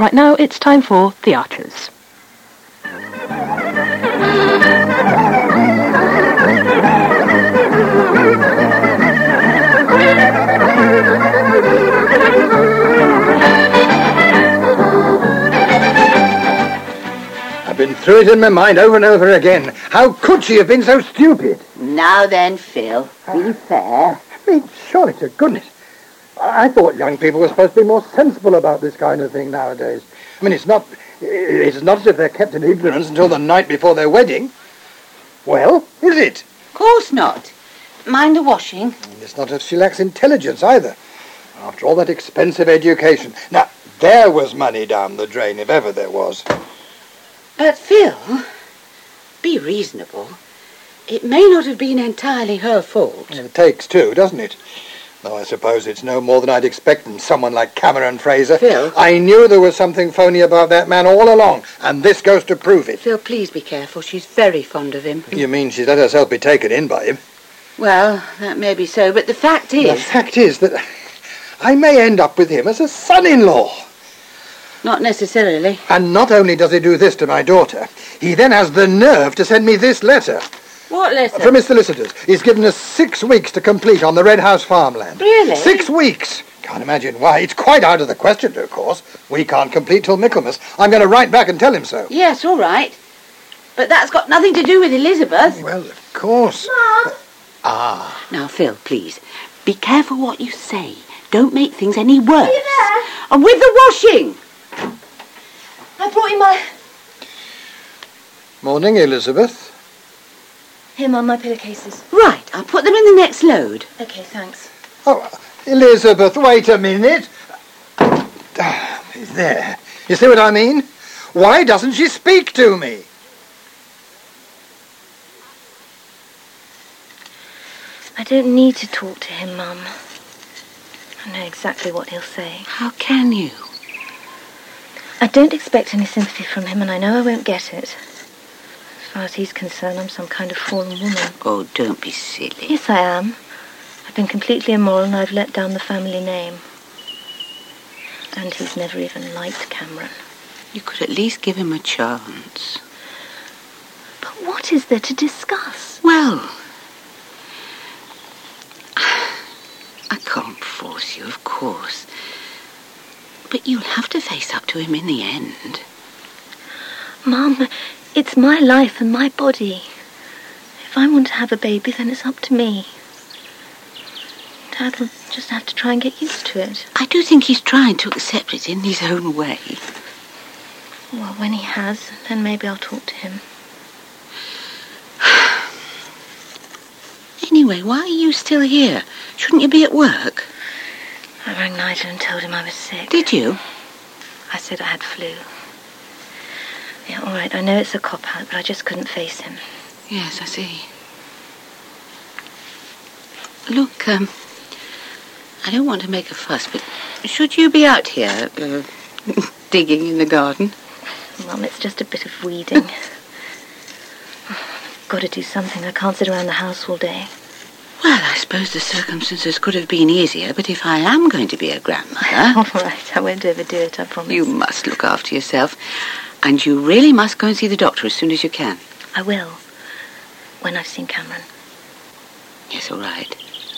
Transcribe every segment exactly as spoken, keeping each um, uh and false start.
Right now, it's time for The Archers. I've been through it in my mind over and over again. How could she have been so stupid? Now then, Phil, be fair. I mean, surely to goodness. I thought young people were supposed to be more sensible about this kind of thing nowadays. I mean, it's not it's not as if they're kept in ignorance until the night before their wedding. Well, is it? Of course not. Mind the washing. It's not as if she lacks intelligence either. After all that expensive education. Now, there was money down the drain, if ever there was. But, Phil, be reasonable. It may not have been entirely her fault. It takes two, doesn't it? Though I suppose it's no more than I'd expect in someone like Cameron Fraser. Phil. I knew there was something phony about that man all along, and this goes to prove it. Phil, please be careful. She's very fond of him. You mean she's let herself be taken in by him? Well, that may be so, but the fact is... The fact is that I may end up with him as a son-in-law. Not necessarily. And not only does he do this to my daughter, he then has the nerve to send me this letter. What letter? From his solicitors. He's given us six weeks to complete on the Red House farmland. Really? Six weeks! Can't imagine why. It's quite out of the question, of course. We can't complete till Michaelmas. I'm going to write back and tell him so. Yes, all right. But that's got nothing to do with Elizabeth. Well, of course. Mom. Ah. Now, Phil, please, be careful what you say. Don't make things any worse. Are you there? And with the washing. I brought you my... Morning, Elizabeth. Here, Mum, my pillowcases. Right, I'll put them in the next load. Okay, thanks. Oh, Elizabeth, wait a minute. There. You see what I mean? Why doesn't she speak to me? I don't need to talk to him, Mum. I know exactly what he'll say. How can you? I don't expect any sympathy from him, and I know I won't get it. As far as he's concerned, I'm some kind of fallen woman. Oh, don't be silly. Yes, I am. I've been completely immoral, and I've let down the family name. And he's never even liked Cameron. You could at least give him a chance. But what is there to discuss? Well, I can't force you, of course. But you'll have to face up to him in the end. Mum, it's my life and my body. If I want to have a baby, then it's up to me. Dad will just have to try and get used to it. I do think he's trying to accept it in his own way. Well, when he has, then maybe I'll talk to him. Anyway, why are you still here? Shouldn't you be at work? I rang Nigel and told him I was sick. Did you? I said I had flu. Yeah, all right, I know it's a cop-out, but I just couldn't face him. Yes, I see. Look, um, I don't want to make a fuss, but should you be out here, uh, digging in the garden? Mum, it's just a bit of weeding. I've got to do something. I can't sit around the house all day. Well, I suppose the circumstances could have been easier, but if I am going to be a grandmother... All right, I won't overdo it, I promise. You must look after yourself, and you really must go and see the doctor as soon as you can. I will, when I've seen Cameron. Yes, all right.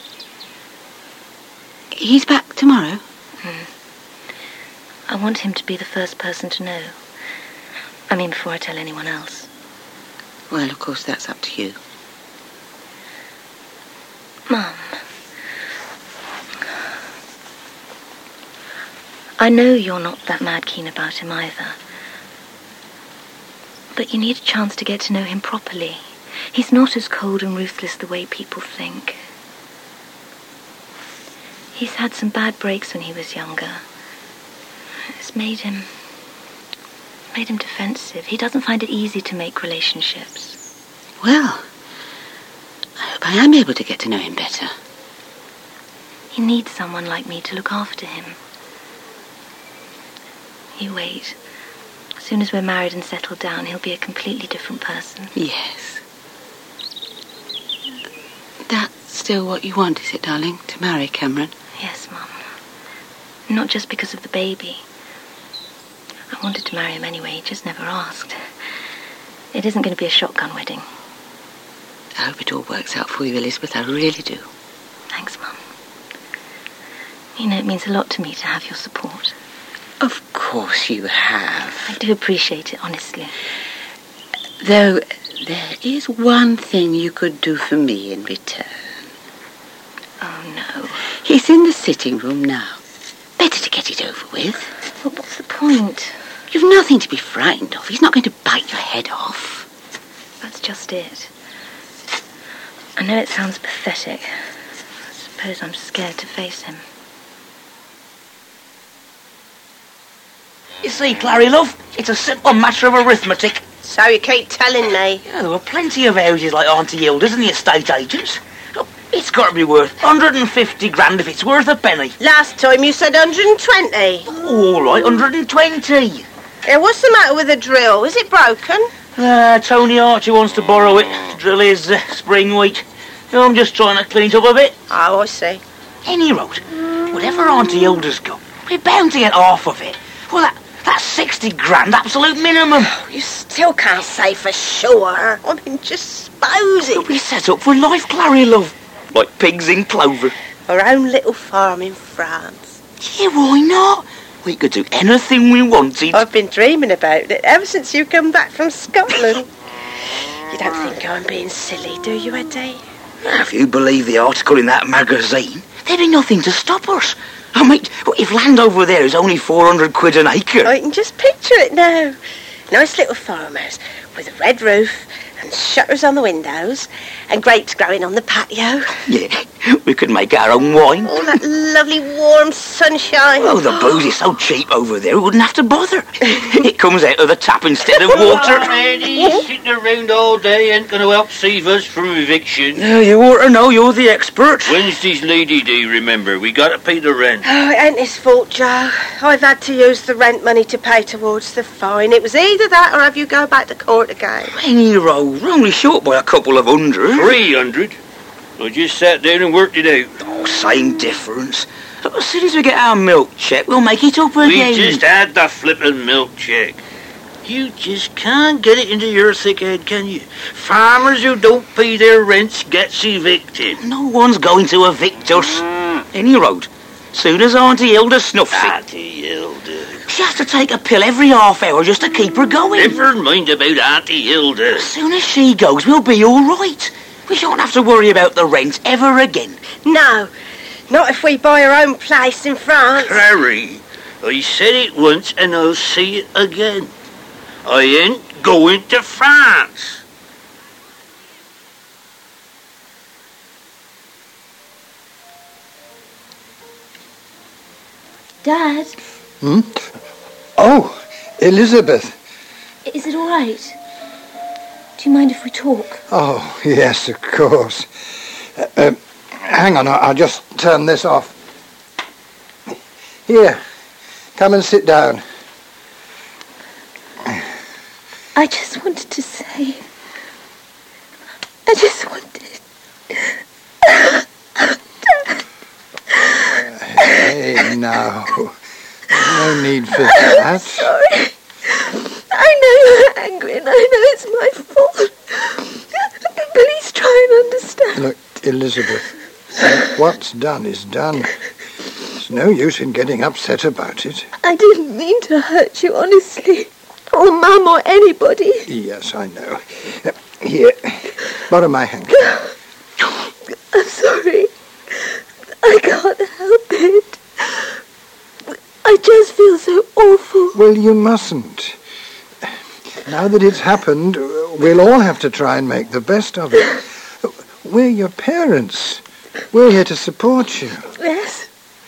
He's back tomorrow? Mm. I want him to be the first person to know. I mean, before I tell anyone else. Well, of course, that's up to you. Mum, I know you're not that mad keen about him either. But you need a chance to get to know him properly. He's not as cold and ruthless the way people think. He's had some bad breaks when he was younger. It's made him... made him defensive. He doesn't find it easy to make relationships. Well... I hope I am able to get to know him better. He needs someone like me to look after him. You wait. As soon as we're married and settled down, he'll be a completely different person. Yes. That's still what you want, is it, darling? To marry Cameron? Yes, Mum. Not just because of the baby. I wanted to marry him anyway, he just never asked. It isn't going to be a shotgun wedding. I hope it all works out for you, Elizabeth. I really do. Thanks, Mum. You know, it means a lot to me to have your support. Of course you have. I do appreciate it, honestly. Though, there is one thing you could do for me in return. Oh, no. He's in the sitting room now. Better to get it over with. But what's the point? You've nothing to be frightened of. He's not going to bite your head off. That's just it. I know it sounds pathetic. I suppose I'm scared to face him. You see, Clary, love, it's a simple matter of arithmetic. So you keep telling me. Yeah, there were plenty of houses like Auntie Hilda's and the estate agents. Look, it's got to be worth one hundred fifty grand if it's worth a penny. Last time you said one hundred twenty. Oh, all right, one hundred twenty. Yeah, what's the matter with the drill? Is it broken? Uh, Tony Archer wants to borrow it to drill his uh, spring wheat. I'm just trying to clean it up a bit. Oh, I see. Any road, whatever Auntie Hilda's got, we're bound to get half of it. Well, that, that's sixty grand, absolute minimum. You still can't say for sure. I mean, just suppose it. We set up for life, Clary, love. Like pigs in clover. Our own little farm in France. Yeah, why not? We could do anything we wanted. I've been dreaming about it ever since you come back from Scotland. You don't think I'm being silly, do you, Eddie? If you believe the article in that magazine, there'd be nothing to stop us. I mean, if land over there is only four hundred quid an acre... I can just picture it now. Nice little farmhouse with a red roof and shutters on the windows and grapes growing on the patio. Yeah, we could make our own wine. All that lovely warm sunshine. Oh, the booze is so cheap over there, we wouldn't have to bother. It comes out of the tap instead of water. Eddie, sitting around all day ain't going to help save us from eviction. Uh, you ought to know, you're the expert. Wednesday's Lady Day, remember. We got to pay the rent. Oh, it ain't his fault, Joe. I've had to use the rent money to pay towards the fine. It was either that or have you go back to court again. Any road, we're only short by a couple of hundred. Three hundred? I just sat down and worked it out. Oh, same difference. As soon as we get our milk check, we'll make it up again. We just had the flippin' milk check. You just can't get it into your thick head, can you? Farmers who don't pay their rents gets evicted. No one's going to evict us. Mm. Any road. Soon as Auntie Hilda snuffs it. Auntie Hilda. She has to take a pill every half hour just to keep her going. Never mind about Auntie Hilda. As soon as she goes, we'll be all right. We shan't have to worry about the rent ever again. No, not if we buy our own place in France. Clary, I said it once and I'll say it again. I ain't going to France. Dad? Hmm? Oh, Elizabeth. Is it all right? Do you mind if we talk? Oh, yes, of course. Uh, uh, hang on, I'll, I'll just turn this off. Here, come and sit down. I just wanted to say... I just wanted... Hey, now. No need for that. I'm sorry. I know you're angry and I know it's my fault. But please try and understand. Look, Elizabeth, what's done is done. There's no use in getting upset about it. I didn't mean to hurt you, honestly. Or Mum or anybody. Yes, I know. Uh, here, borrow my handkerchief. I'm sorry. I can't help it. I just feel so awful. Well, you mustn't. Now that it's happened, we'll all have to try and make the best of it. We're your parents. We're here to support you. Yes.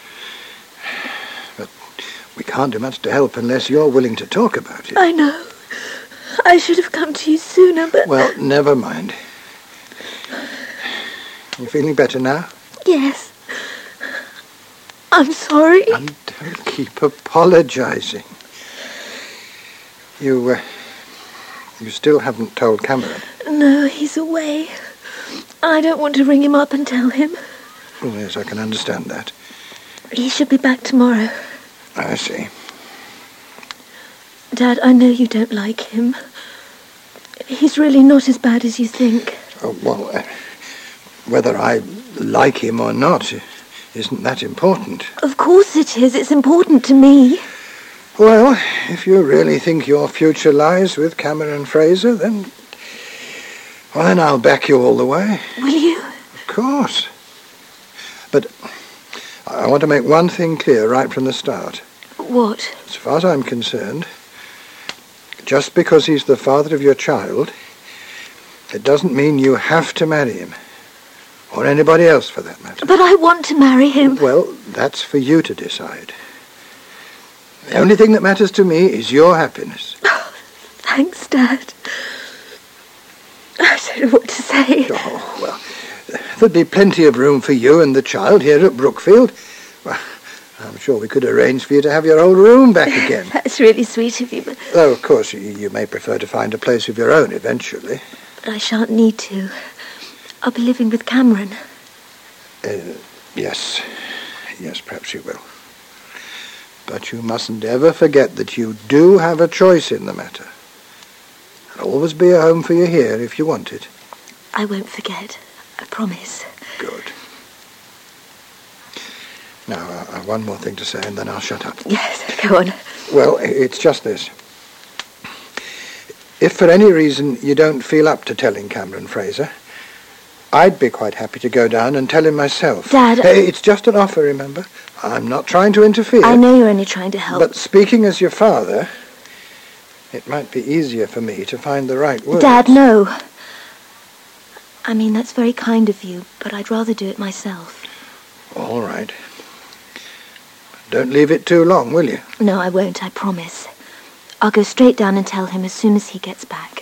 But we can't do much to help unless you're willing to talk about it. I know. I should have come to you sooner, but... Well, never mind. You feeling better now? Yes. I'm sorry. And don't keep apologising. You, uh, you still haven't told Cameron? No, he's away. I don't want to ring him up and tell him. Oh, yes, I can understand that. He should be back tomorrow. I see. Dad, I know you don't like him. He's really not as bad as you think. Oh, well, uh, whether I like him or not isn't that important. Of course it is. It's important to me. Well, if you really think your future lies with Cameron Fraser, then... Well, then I'll back you all the way. Will you? Of course. But I want to make one thing clear right from the start. What? As far as I'm concerned, just because he's the father of your child, it doesn't mean you have to marry him. Or anybody else, for that matter. But I want to marry him. Well, that's for you to decide. The only thing that matters to me is your happiness. Oh, thanks, Dad. I don't know what to say. Oh, well, there'd be plenty of room for you and the child here at Brookfield. Well, I'm sure we could arrange for you to have your old room back again. That's really sweet of you, but... Though, of course, you, you may prefer to find a place of your own eventually. But I shan't need to. I'll be living with Cameron. Uh, yes. Yes, perhaps you will. But you mustn't ever forget that you do have a choice in the matter. There'll always be a home for you here if you want it. I won't forget. I promise. Good. Now, uh, one more thing to say and then I'll shut up. Yes, go on. Well, it's just this. If for any reason you don't feel up to telling Cameron Fraser, I'd be quite happy to go down and tell him myself. Dad... Hey, it's just an offer, remember? I'm not trying to interfere. I know you're only trying to help. But speaking as your father, it might be easier for me to find the right words. Dad, no. I mean, that's very kind of you, but I'd rather do it myself. All right. Don't leave it too long, will you? No, I won't, I promise. I'll go straight down and tell him as soon as he gets back.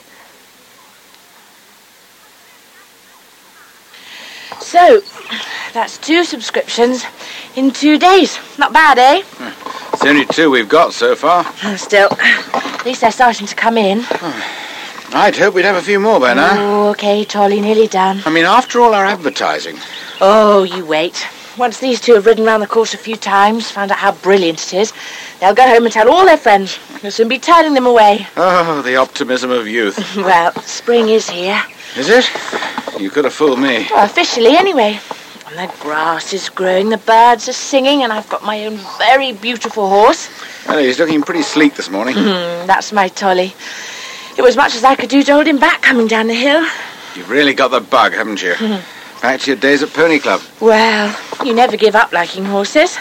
So, that's two subscriptions in two days. Not bad, eh? It's the only two we've got so far. Oh, still, at least they're starting to come in. I'd hope we'd have a few more by now. Oh, okay, Tolly, nearly done. I mean, after all our advertising. Oh, you wait. Once these two have ridden round the course a few times, found out how brilliant it is, they'll go home and tell all their friends. They'll soon be turning them away. Oh, the optimism of youth. Well, spring is here. Is it? You could have fooled me. Well, officially, anyway. And the grass is growing, the birds are singing, and I've got my own very beautiful horse. Well, he's looking pretty sleek this morning. Mm, that's my Tolly. It was much as I could do to hold him back coming down the hill. You've really got the bug, haven't you? Back to your days at Pony Club. Well, you never give up liking horses.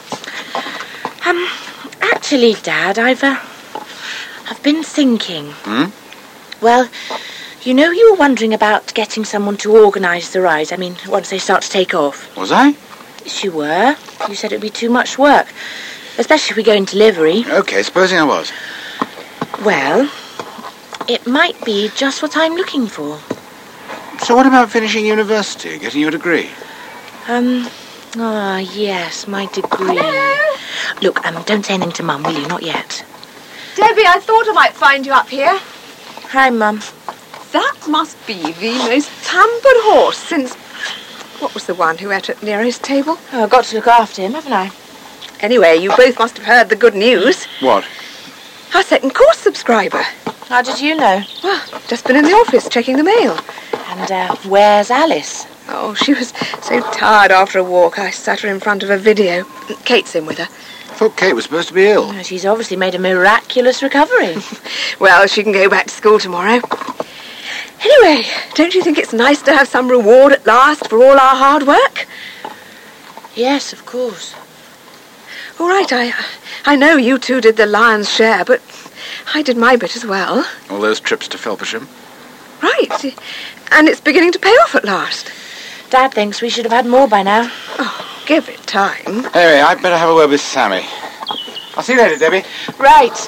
Um, actually, Dad, I've, uh, I've been thinking. Hmm? Well, you know you were wondering about getting someone to organise the ride. I mean, once they start to take off. Was I? Yes, you were. You said it would be too much work. Especially if we go into livery. Okay, supposing I was. Well, it might be just what I'm looking for. So what about finishing university, getting your degree? Um, ah, yes, my degree. Hello? Look, um, don't say anything to Mum, will you? Not yet. Debbie, I thought I might find you up here. Hi, Mum. That must be the most pampered horse since... What was the one who ate at Nero's table? Oh, I've got to look after him, haven't I? Anyway, you both must have heard the good news. What? Our second course subscriber. How did you know? Well, just been in the office checking the mail. And uh, where's Alice? Oh, she was so tired after a walk, I sat her in front of a video. Kate's in with her. I thought Kate was supposed to be ill. Oh, she's obviously made a miraculous recovery. Well, she can go back to school tomorrow. Anyway, don't you think it's nice to have some reward at last for all our hard work? Yes, of course. All right, I, I know you two did the lion's share, but I did my bit as well. All those trips to Felpersham. Right, and it's beginning to pay off at last. Dad thinks we should have had more by now. Oh, give it time. Anyway, I'd better have a word with Sammy. I'll see you later, Debbie. Right.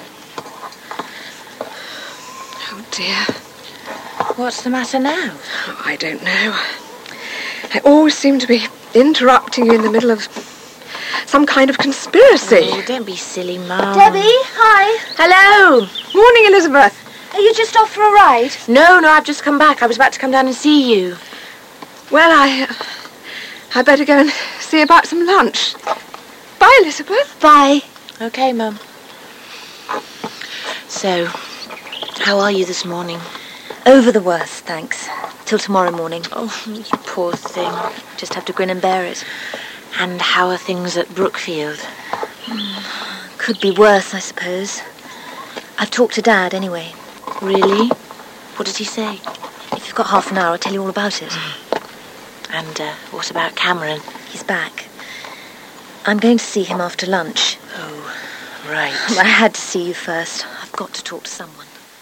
Oh, dear. What's the matter now? Oh, I don't know. I always seem to be interrupting you in the middle of some kind of conspiracy. Oh, don't be silly, Mum. Debbie, hi. Hello. Morning, Elizabeth. Are you just off for a ride? No, no, I've just come back. I was about to come down and see you. Well, I... Uh, I better go and see about some lunch. Bye, Elizabeth. Bye. Okay, Mum. So, how are you this morning? Over the worst, thanks. Till tomorrow morning. Oh, you poor thing. Just have to grin and bear it. And how are things at Brookfield? Mm, could be worse, I suppose. I've talked to Dad, anyway. Really? What did he say? If you've got half an hour, I'll tell you all about it. And uh, what about Cameron? He's back. I'm going to see him after lunch. Oh, right. I had to see you first. I've got to talk to someone.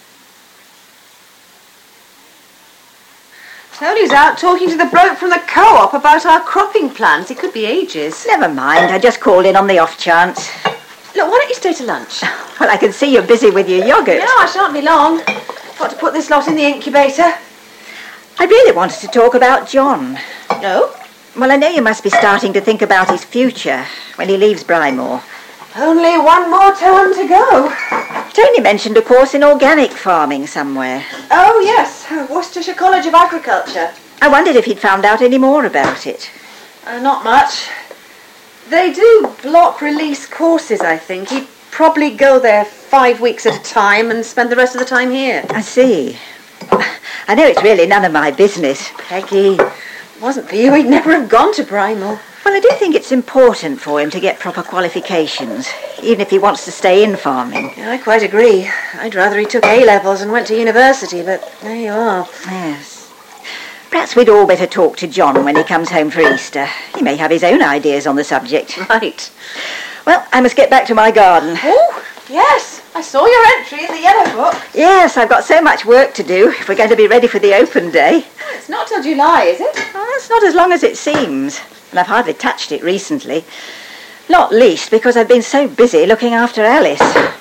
Tony's out talking to the bloke from the co-op about our cropping plans. It could be ages. Never mind, I just called in on the off chance. Look, why don't you stay to lunch? Well, I can see you're busy with your yoghurt. No, I shan't be long. Got to put this lot in the incubator. I really wanted to talk about John. No? Well, I know you must be starting to think about his future when he leaves Brymore. Only one more term to go. Tony mentioned a course in organic farming somewhere. Oh, yes. Worcestershire College of Agriculture. I wondered if he'd found out any more about it. Uh, not much. They do block release courses, I think. He'd probably go there five weeks at a time and spend the rest of the time here. I see. I know it's really none of my business. Peggy, it wasn't for you, he'd never have gone to Brymore. Well, I do think it's important for him to get proper qualifications, even if he wants to stay in farming. Yeah, I quite agree. I'd rather he took A-levels and went to university, but there you are. Yes. Perhaps we'd all better talk to John when he comes home for Easter. He may have his own ideas on the subject. Right. Well, I must get back to my garden. Oh, yes. I saw your entry in the Yellow Book. Yes, I've got so much work to do if we're going to be ready for the open day. It's not till July, is it? Well, that's not as long as it seems. And I've hardly touched it recently. Not least because I've been so busy looking after Alice.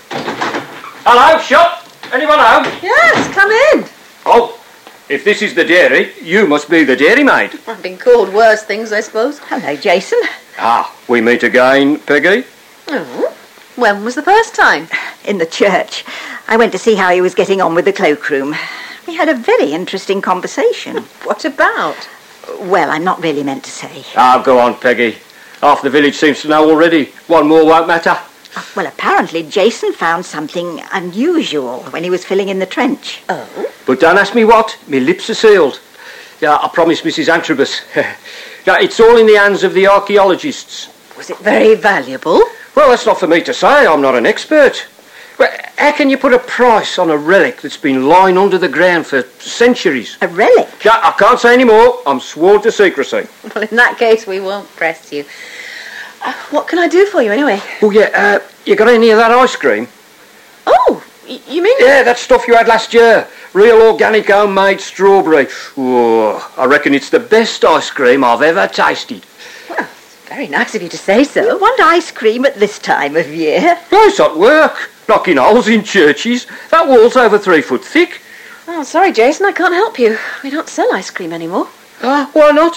Hello, shop. Anyone home? Yes, come in. Oh, if this is the dairy, you must be the dairymaid. I've been called worse things, I suppose. Hello, Jason. Ah, we meet again, Peggy. Oh, when was the first time? In the church. I went to see how he was getting on with the cloakroom. We had a very interesting conversation. What about? Well, I'm not really meant to say. Ah, go on, Peggy. Half the village seems to know already. One more won't matter. Well, apparently Jason found something unusual when he was filling in the trench. Oh? But don't ask me what. My lips are sealed. Yeah, I promised Missus Antrobus. Yeah, it's all in the hands of the archaeologists. Was it very valuable? Well, that's not for me to say. I'm not an expert. But how can you put a price on a relic that's been lying under the ground for centuries? A relic? Yeah, I can't say any more. I'm sworn to secrecy. Well, in that case, we won't press you. Uh, what can I do for you, anyway? Oh, yeah, uh, you got any of that ice cream? Oh, y- you mean... Yeah, that stuff you had last year. Real organic homemade strawberry. Oh, I reckon it's the best ice cream I've ever tasted. Well, it's very nice of you to say so. You want ice cream at this time of year? No, it's at work. Knocking holes in churches. That wall's over three foot thick. Oh, sorry, Jason, I can't help you. We don't sell ice cream anymore. Ah, why not?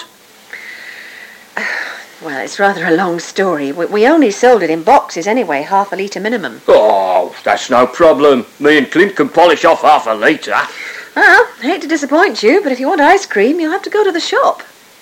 Well, it's rather a long story. We, we only sold it in boxes anyway, half a litre minimum. Oh, that's no problem. Me and Clint can polish off half a litre. Well, I hate to disappoint you, but if you want ice cream, you'll have to go to the shop.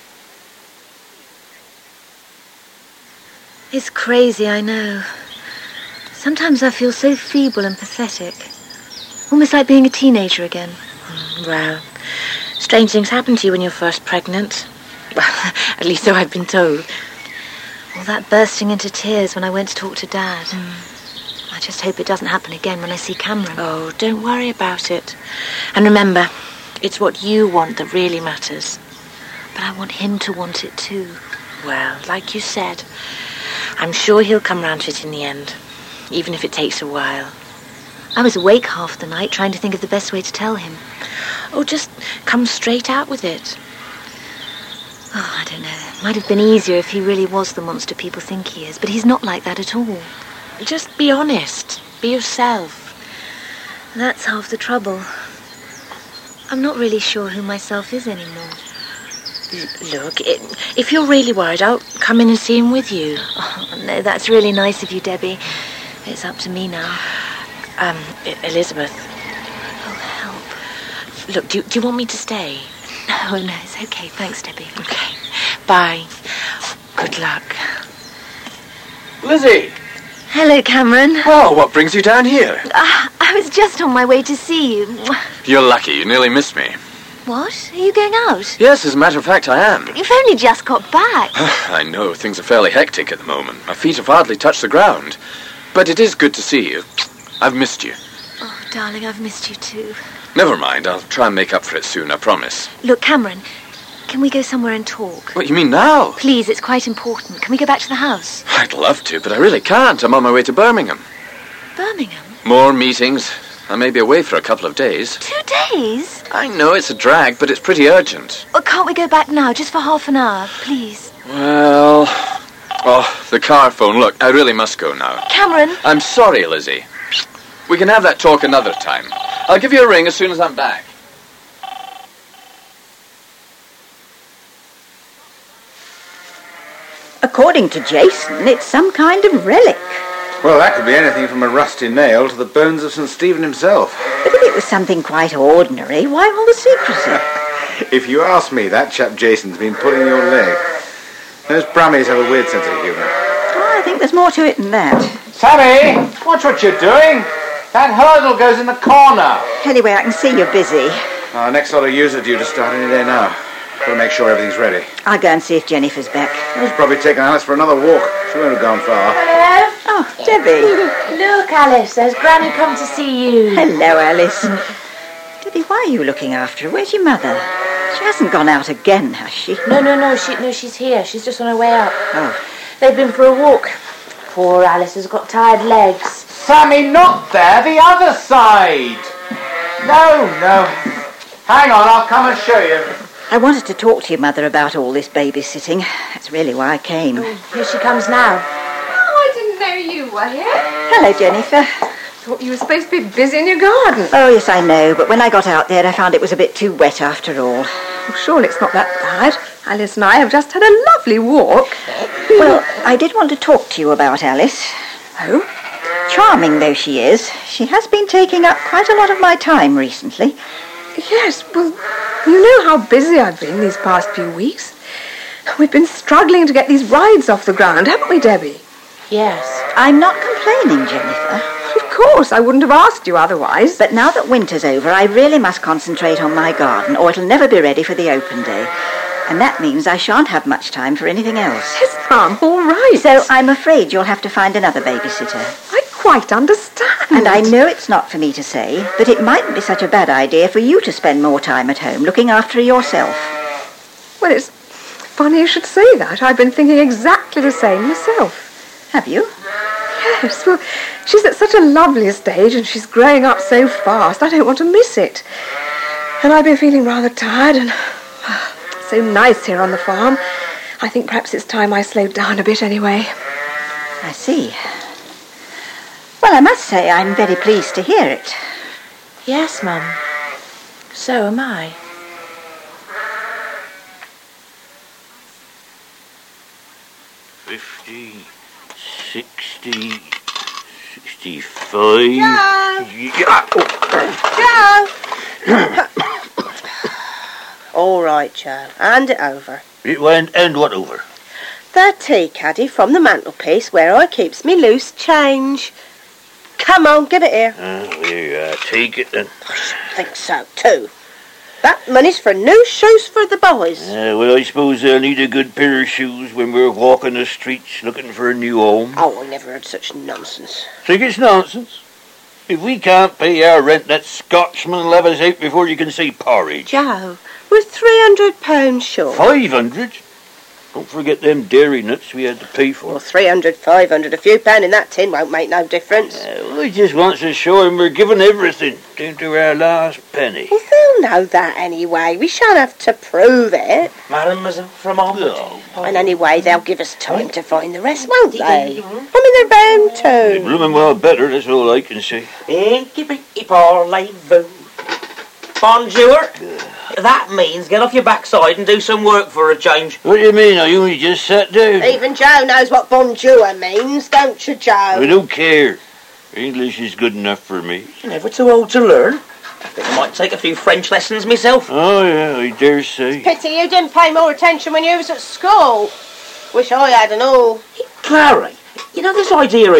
It's crazy, I know. Sometimes I feel so feeble and pathetic. Almost like being a teenager again. Well, strange things happen to you when you're first pregnant. Well, at least so I've been told. All that bursting into tears when I went to talk to Dad. Mm. I just hope it doesn't happen again when I see Cameron. Oh, don't worry about it. And remember, it's what you want that really matters. But I want him to want it too. Well, like you said, I'm sure he'll come round to it in the end, even if it takes a while. I was awake half the night trying to think of the best way to tell him. Oh, just come straight out with it. Oh, I don't know. It might have been easier if he really was the monster people think he is, but he's not like that at all. Just be honest. Be yourself. That's half the trouble. I'm not really sure who myself is anymore. Look, it, if you're really worried, I'll come in and see him with you. Oh, no, that's really nice of you, Debbie. It's up to me now. Um, Elizabeth. Oh, help. Look, do, do you want me to stay? No, no, it's okay. Thanks, Debbie. Okay. Bye. Good luck. Lizzie! Hello, Cameron. Oh, what brings you down here? Uh, I I was just on my way to see you. You're lucky. You nearly missed me. What? Are you going out? Yes, as a matter of fact, I am. You've only just got back. I know. Things are fairly hectic at the moment. My feet have hardly touched the ground. But it is good to see you. I've missed you. Oh, darling, I've missed you too. Never mind. I'll try and make up for it soon, I promise. Look, Cameron, can we go somewhere and talk? What, you mean now? Please, it's quite important. Can we go back to the house? I'd love to, but I really can't. I'm on my way to Birmingham. Birmingham? More meetings. I may be away for a couple of days. Two days? I know it's a drag, but it's pretty urgent. Well, can't we go back now, just for half an hour, please? Well... Oh, the car phone. Look, I really must go now. Cameron? I'm sorry, Lizzie. We can have that talk another time. I'll give you a ring as soon as I'm back. According to Jason, it's some kind of relic. Well, that could be anything from a rusty nail to the bones of Saint Stephen himself. But if it was something quite ordinary, why all the secrecy? If you ask me, that chap Jason's been pulling your leg. Those Brummies have a weird sense of humour. Oh, I think there's more to it than that. Sammy, watch what you're doing. That hurdle goes in the corner. Anyway, I can see you're busy. Our next lot of use are due to start any day now. Got to make sure everything's ready. I'll go and see if Jennifer's back. She's probably taken Alice for another walk. She won't have gone far. Hello? Oh, Debbie. Look, Alice, there's Granny come to see you. Hello, Alice. Debbie, why are you looking after her? Where's your mother? She hasn't gone out again, has she? No, no, no, she, no, she's here. She's just on her way out. Oh. They've been for a walk. Poor Alice has got tired legs. Sammy, not there, the other side. No, no. Hang on, I'll come and show you. I wanted to talk to your mother about all this babysitting. That's really why I came. Oh, here she comes now. Oh, I didn't know you were here. Hello, Jennifer. Thought you were supposed to be busy in your garden. Oh, yes, I know, but when I got out there, I found it was a bit too wet after all. Well, surely it's not that bad. Alice and I have just had a lovely walk. Well, I did want to talk to you about Alice. Oh? Charming though she is, she has been taking up quite a lot of my time recently. Yes, well, you know how busy I've been these past few weeks. We've been struggling to get these rides off the ground, haven't we, Debbie? Yes. I'm not complaining, Jennifer. Of course, I wouldn't have asked you otherwise. But now that winter's over, I really must concentrate on my garden, or it'll never be ready for the open day. And that means I shan't have much time for anything else. Yes, Mum, all right. So I'm afraid you'll have to find another babysitter. I quite understand. And I know it's not for me to say, but it mightn't be such a bad idea for you to spend more time at home looking after yourself. Well, it's funny you should say that. I've been thinking exactly the same myself. Have you? Yes, well, she's at such a lovely stage and she's growing up so fast, I don't want to miss it. And I've been feeling rather tired and oh, so nice here on the farm. I think perhaps it's time I slowed down a bit anyway. I see. Well, I must say I'm very pleased to hear it. Yes, Mum. So am I. Fifty, sixty, sixty-five. Joe! Yeah. Joe! All right, Joe. Hand it over. And, and what over? The tea caddy from the mantelpiece where I keeps me loose change. Come on, give it here. Uh, there you are. Take it then. I should think so, too. That money's for new shoes for the boys. Uh, well, I suppose they'll need a good pair of shoes when we're walking the streets looking for a new home. Oh, I never heard such nonsense. Think it's nonsense? If we can't pay our rent, that Scotsman will have us out before you can say porridge. Joe, we're three hundred pounds short. Five hundred? Don't forget them dairy nuts we had to pay for. Well, three hundred, five hundred, a few pound in that tin won't make no difference. Uh, well, he just wants to show him we're giving everything, down to our last penny. Well, they'll know that anyway. We shan't have to prove it. Mademoiselle from Almaty. And anyway, they'll give us time to find the rest, won't they? I mean, they're bound They're to. blooming well better, that's all I can say. Inky-pinky parlez-vous. Bonjour. That means get off your backside and do some work for a change. What do you mean? I only just sat down. Even Joe knows what bonjour means, don't you, Joe? I don't care. English is good enough for me. You're never too old to learn. I think I might take a few French lessons myself. Oh, yeah, I dare say. Pity you didn't pay more attention when you was at school. Wish I had and all. Clary, you know this idea of yours,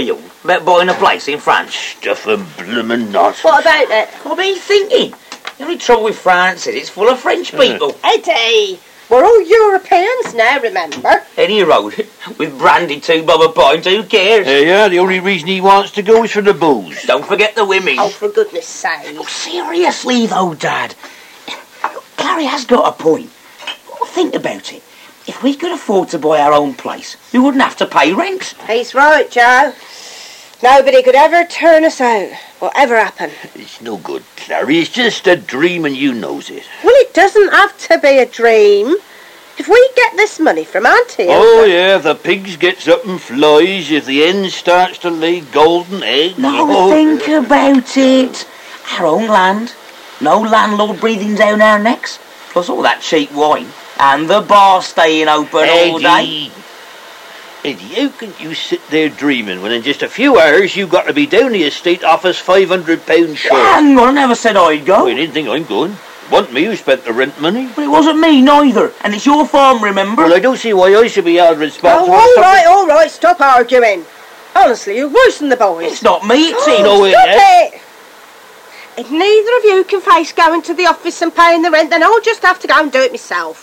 about buying a place in France? Stuff and bloomin' nonsense. What about it? What are you thinking? The only trouble with France is it's full of French people. Eddie, we're all Europeans now, remember? Any road with brandy, two bob a pint, who cares? Uh, yeah, the only reason he wants to go is for the booze. Don't forget the women. Oh, for goodness sake. Oh, seriously though, Dad. Clary has got a point. Think about it. If we could afford to buy our own place, we wouldn't have to pay rent. He's right, Joe. Nobody could ever turn us out, whatever happen. It's no good, Clary. It's just a dream and you knows it. Well, it doesn't have to be a dream. If we get this money from Auntie... Oh, yeah, if the pigs gets up and flies, if the hen starts to lay golden eggs... No, oh. think about it. Our own land. No landlord breathing down our necks. Plus all that cheap wine. And the bar staying open Eddie. all day. Eddie, how can you sit there dreaming when in just a few hours you've got to be down the estate office five hundred pounds short? Hang on, I never said I'd go. Oh, you didn't think I'm going? Want me who spent the rent money? But it wasn't me neither. And it's your farm, remember? Well, I don't see why I should be held responsible. Oh, all right, all right, stop arguing. Honestly, you're worse than the boys. It's not me, it's him. No, it Stop ain't. it! If neither of you can face going to the office and paying the rent, then I'll just have to go and do it myself.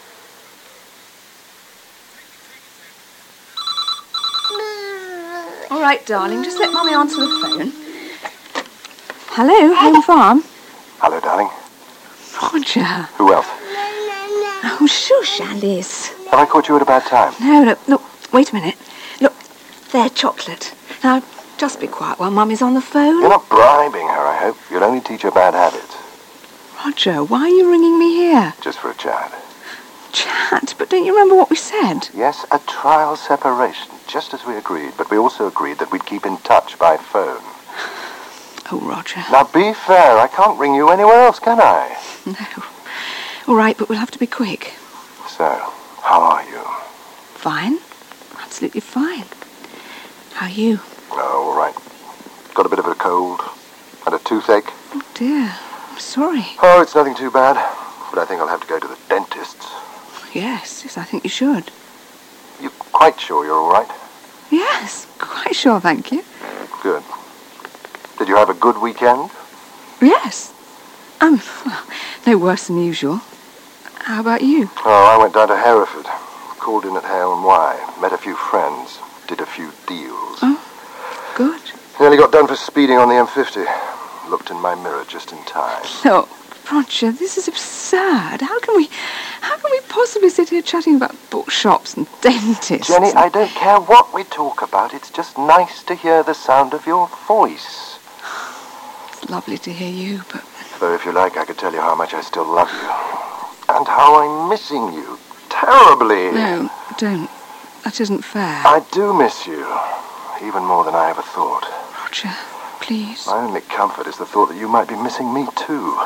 All right, darling, just let Mummy answer the phone. Hello, Home Farm. Hello, darling. Roger. Who else? Oh, shush, Alice. Have I caught you at a bad time? No, no, look, wait a minute. Look, they're chocolate. Now, just be quiet while Mummy's on the phone. You're not bribing her, I hope. You'll only teach her bad habits. Roger, why are you ringing me here? Just for a chat. Chat? But don't you remember what we said? Yes, a trial separation, just as we agreed. But we also agreed that we'd keep in touch by phone. Oh, Roger. Now, be fair. I can't ring you anywhere else, can I? No. All right, but we'll have to be quick. So, how are you? Fine. Absolutely fine. How are you? Oh, all right. Got a bit of a cold and a toothache. Oh, dear. I'm sorry. Oh, it's nothing too bad. But I think I'll have to go to the dentist's. Yes, yes, I think you should. You're quite sure you're all right? Yes, quite sure, thank you. Good. Did you have a good weekend? Yes. Um, well, no worse than usual. How about you? Oh, I went down to Hereford. Called in at Hale and Wye. Met a few friends. Did a few deals. Oh, good. Nearly got done for speeding on the M fifty. Looked in my mirror just in time. No, Roger, this is absurd. How can we... How can we possibly sit here chatting about bookshops and dentists? Jenny, I don't care what we talk about. It's just nice to hear the sound of your voice. It's lovely to hear you, but... Though if you like, I could tell you how much I still love you. And how I'm missing you. Terribly. No, don't. That isn't fair. I do miss you. Even more than I ever thought. Roger, please. My only comfort is the thought that you might be missing me too.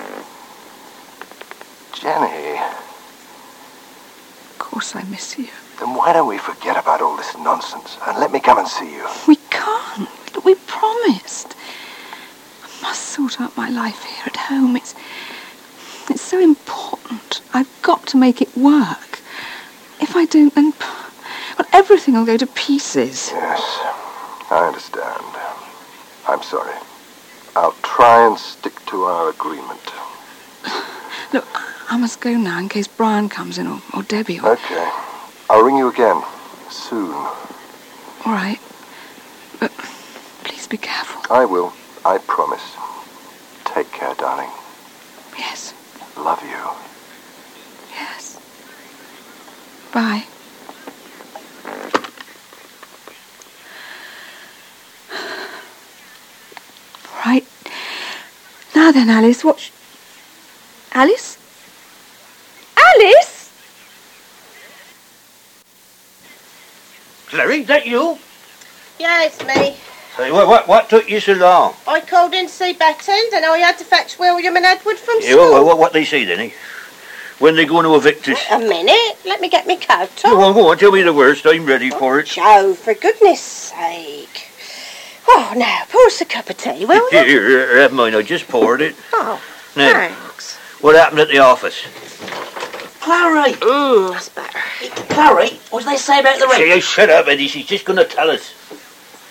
Jenny. Of course I miss you. Then why don't we forget about all this nonsense and let me come and see you? We can't. We promised. I must sort out my life here at home. It's... It's so important. I've got to make it work. If I don't, then... Well, everything will go to pieces. Yes, I understand. I'm sorry. I'll try and stick to our agreement. Look, I must go now in case Brian comes in, or, or Debbie. Or... Okay. I'll ring you again. Soon. All right. But please be careful. I will. I promise. Take care, darling. Yes. Love you. Yes. Bye. Right. Now then, Alice, what... Sh- Alice? Alice? Clary, that you? Yeah, it's me. Say, what, what, what took you so long? I called in to see Betty, then I had to fetch William and Edward from Yeah, school. well, what, what they say, then, eh? When they going to evict us? A minute, let me get my coat on. Go on, go on, tell me the worst. I'm ready for it. Joe, for goodness sake. Oh, now, pour us a cup of tea, will you? Here, have mine. I just poured it. Oh, Now, thanks. what happened at the office? Clary. Mmm, that's better. Clary, what did they say about the rent? Say, shut up, Eddie. She's just going to tell us.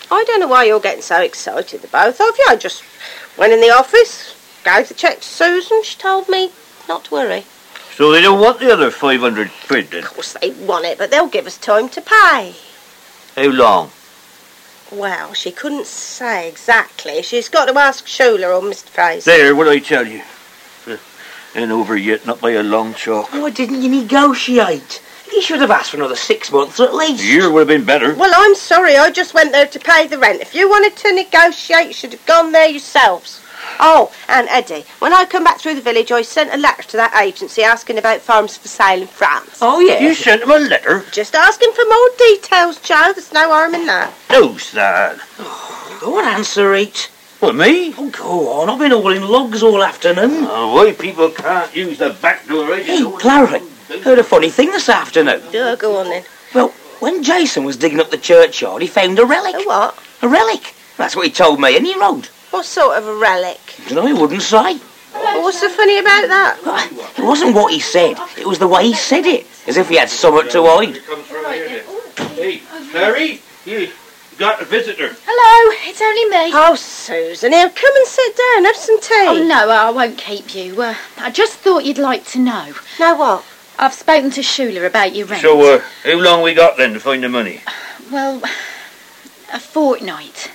I don't know why you're getting so excited, the both of you. I just went in the office, gave the cheque to Susan. She told me not to worry. So they don't want the other five hundred quid then? Of course they want it, but they'll give us time to pay. How long? Well, she couldn't say exactly. She's got to ask Schuler or Mister Fraser. There, what I tell you. Uh, ain't over yet, not by a long chalk. Why didn't you negotiate? You should have asked for another six months at least. A year would have been better. Well, I'm sorry, I just went there to pay the rent. If you wanted to negotiate, you should have gone there yourselves. Oh, and Eddie, when I come back through the village, I sent a letter to that agency asking about farms for sale in France. Oh, yeah? You sent them a letter? Just asking for more details, Joe. There's no harm in that. No, Stan. Oh, go on, answer it. What, me? Oh, go on. I've been hauling logs all afternoon. Oh, why people can't use the back door? Hey, Clara, heard a funny thing this afternoon. Yeah, go on then. Well, when Jason was digging up the churchyard, he found a relic. A what? A relic. That's what he told me, and he wrote. What sort of a relic? No, he wouldn't say. Well, what's so funny about that? It wasn't what he said. It was the way he said it, as if he had something to hide. Hey, Mary, you got a visitor. Hello, it's only me. Oh, Susan, here, come and sit down, have some tea. Oh, no, I won't keep you. Uh, I just thought you'd like to know. Know what? I've spoken to Schuler about your rent. So, uh, how long we got then to find the money? Well, a fortnight.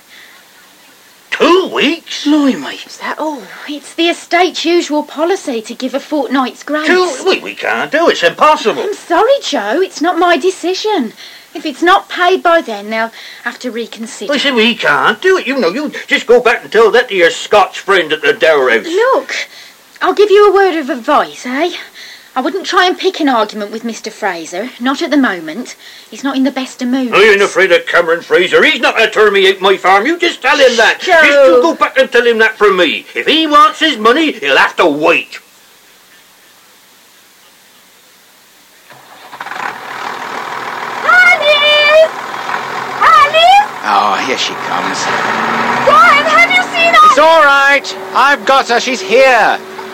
Two weeks? Blimey. Is that all? It's the estate's usual policy to give a fortnight's grace. Two? We, we can't do it. It's impossible. I'm sorry, Joe. It's not my decision. If it's not paid by then, they'll have to reconsider. I said we can't do it. You know, you just go back and tell that to your Scotch friend at the Dower House. Look, I'll give you a word of advice, eh? I wouldn't try and pick an argument with Mister Fraser. Not at the moment. He's not in the best of moods. I ain't afraid of Cameron Fraser. He's not going to turn me out my farm. You just tell him that. Joe. Just you go back and tell him that from me. If he wants his money, he'll have to wait. Alice! Alice! Oh, here she comes. Brian, have you seen her? It's all right. I've got her. She's here.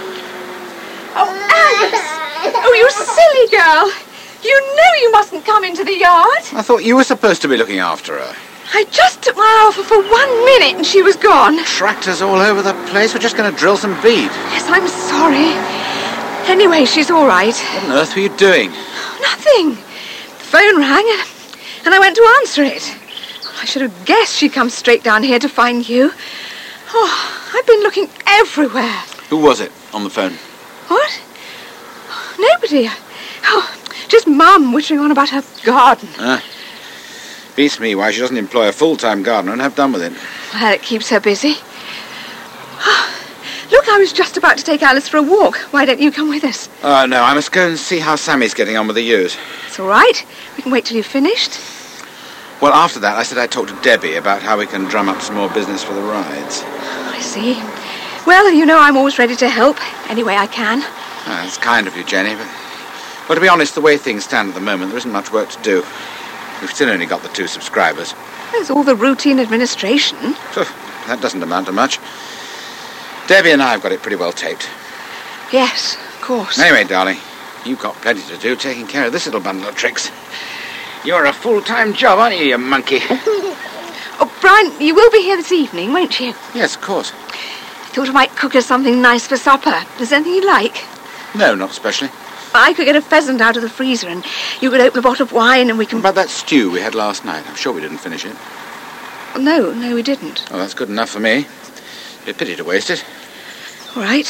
Oh, Alice! Oh, you silly girl! You know you mustn't come into the yard. I thought you were supposed to be looking after her. I just took my offer for one minute and she was gone. Tractors all over the place. We're just going to drill some bead. Yes, I'm sorry. Anyway, she's all right. What on earth were you doing? Nothing. The phone rang and, and I went to answer it. I should have guessed she'd come straight down here to find you. Oh, I've been looking everywhere. Who was it on the phone? What? Nobody. Oh, just Mum wittering on about her garden. Ah. Beats me why she doesn't employ a full-time gardener and have done with it. Well, it keeps her busy. Oh, look, I was just about to take Alice for a walk. Why don't you come with us? Oh, no, I must go and see how Sammy's getting on with the ewes. It's all right. We can wait till you've finished. Well, after that, I said I'd talk to Debbie about how we can drum up some more business for the rides. I see. Well, you know I'm always ready to help, any way I can. Ah, that's kind of you, Jenny, but... Well, to be honest, the way things stand at the moment, there isn't much work to do. We've still only got the two subscribers. There's all the routine administration. So, that doesn't amount to much. Debbie and I have got it pretty well taped. Yes, of course. Anyway, darling, you've got plenty to do taking care of this little bundle of tricks. You're a full-time job, aren't you, you monkey? Oh, Brian, you will be here this evening, won't you? Yes, of course. I thought I might cook us something nice for supper. Is there anything you like? No, not especially. I could get a pheasant out of the freezer and you could open a bottle of wine and we can... What about that stew we had last night? I'm sure we didn't finish it. No, no, we didn't. Oh, that's good enough for me. Be a pity to waste it. All right.